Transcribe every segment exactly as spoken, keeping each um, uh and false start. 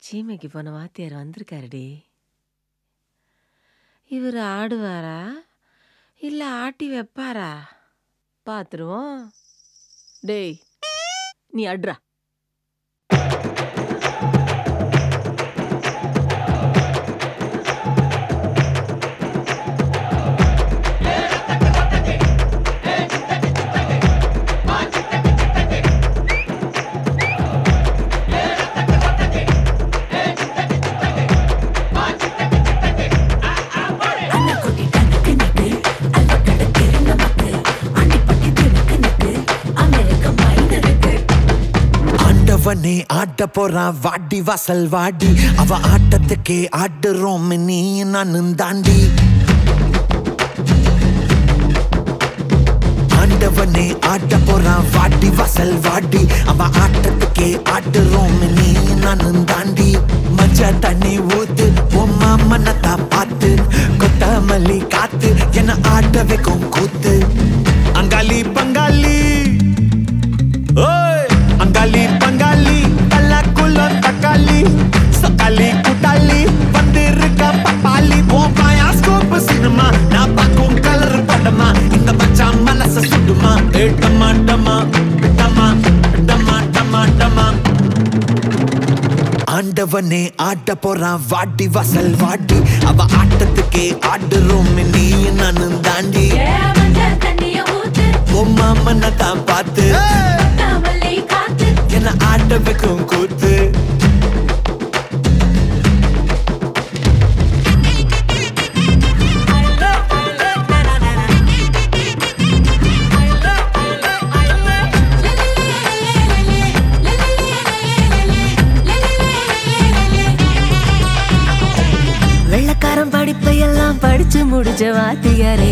சீமைக்கு போன வாத்தியார் வந்திருக்காருடி. இவர் ஆடுவாரா இல்ல ஆட்டி வைப்பாரா பாத்துருவோம். டேய் நீ அட்ரா. அவனே ஆட்ட போறான் வாடி வாசல் வாடி, அவ ஆட்டத்துக்கே ஆடுறோம் நீ நானும் தாண்டி. ஆண்டவனே ஆட்ட போறான் வாடி வாசல் வாடி, அவ ஆட்டத்துக்கே ஆடுறோம் நீ நானும் தாண்டி. மஞ்ச தண்ணி ஊத்து உம்மா மனத்தா பார்த்து, கொத்தமல்லி காத்து என்ன ஆட்ட வைக்கும் கூத்து. அங்காளி பங்காளி ஓய் அங்காளி பங்காளி கல்லாக்குள்ள தக்காளி சக்காளி கூட்டாளி வந்திருக்க பப்பாளி. உன் பயாஸ்கோப் சினிமா நான் பார்க்கும் கலர் படமா, இந்த மச்சான் மனச சுடுமா. ஏ டமா டமா டமா டமா டமா டமா. ஆண்டவனே ஆட்ட போறான் வாடி வாசல் வாடி, அவ ஆட்டத்துக்கே ஆடுறோம் நீ நானும் தாண்டி. உம்மா மனதான் பார்த்து என்ன ஆட்ட வைக்கும் கூத்து. வெள்ளக்காரன் படிப்பையெல்லாம் படிச்சு முடிச்ச வாத்தியாரே.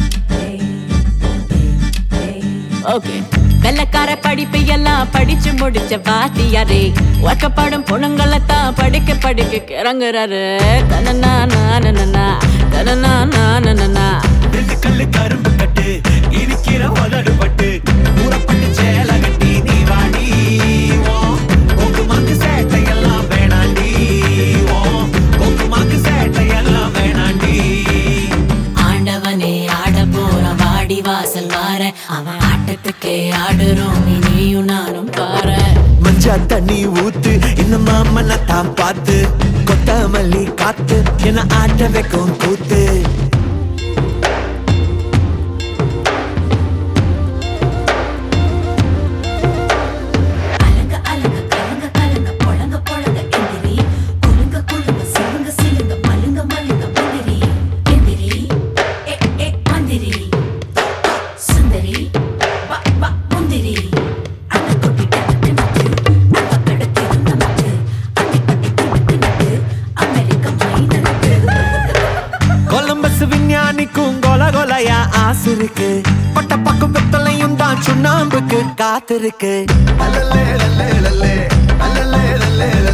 ஓகே வெள்ளக்கார படிப்பு எல்லாம் படிச்சு முடிச்ச வாத்தியாரே, வாக்கப்படும் பொண்ணுங்களைத்தான் படிக்க படிக்க கிறங்குறாரு. தனனா நானனா தனனா நானனா. ரெண்டு கல்லு கரும்பு கட்டு இருக்கிற உதடு பட்டு, ஊறப்பட்டு சேல கட்டி நீ வாடி. ஓக்கு மாக்கு சேட்டையெல்லாம் வேணாண்டி, ஓக்கு மாக்கு சேட்டையெல்லாம் வேணாண்டி. ஆண்டவனே ஆட போற வாடி வாசல் வார, அவன் ஆட்டத்துக்கே ஆடுறோம் நீயும் நானும் பாரு. மஞ்சா தண்ணி ஊத்து இன்னும் மனத்தான் பார்த்து, கொத்தமல்லி காத்து என்ன ஆட்ட வைக்கும் கூத்து. விஞ்ஞானிக்கும் கொல கொலையா ஆசை இருக்கு, பட்ட பக்கம் வெத்தலையும் தான் சுண்ணாம்புக்கு காத்திருக்கு.